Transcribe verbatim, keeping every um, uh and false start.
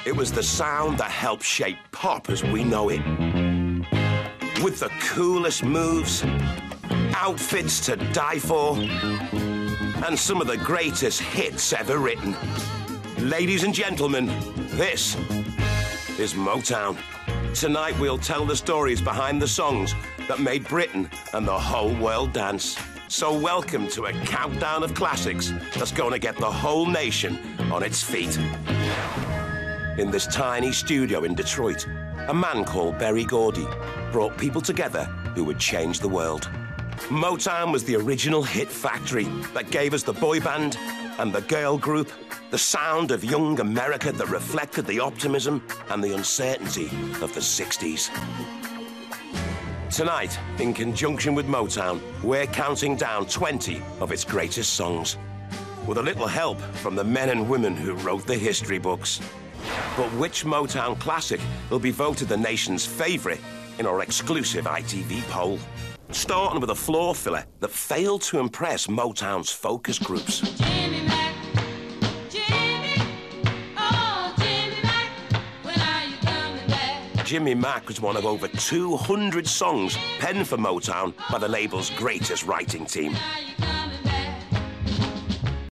It was the sound that helped shape pop as we know it. With the coolest moves, outfits to die for, and some of the greatest hits ever written. Ladies and gentlemen, this is Motown. Tonight we'll tell the stories behind the songs that made Britain and the whole world dance. So welcome to a countdown of classics that's going to get the whole nation on its feet. In this tiny studio in Detroit, a man called Berry Gordy brought people together who would change the world. Motown was the original hit factory that gave us the boy band and the girl group, the sound of young America that reflected the optimism and the uncertainty of the sixties. Tonight, in conjunction with Motown, we're counting down twenty of its greatest songs, with a little help from the men and women who wrote the history books. But which Motown classic will be voted the nation's favourite in our exclusive I T V poll? Starting with a floor filler that failed to impress Motown's focus groups. Jimmy Mac, Jimmy, oh Jimmy Mac, when are you coming back? Jimmy Mac was one of over two hundred songs penned for Motown by the label's greatest writing team. When are you coming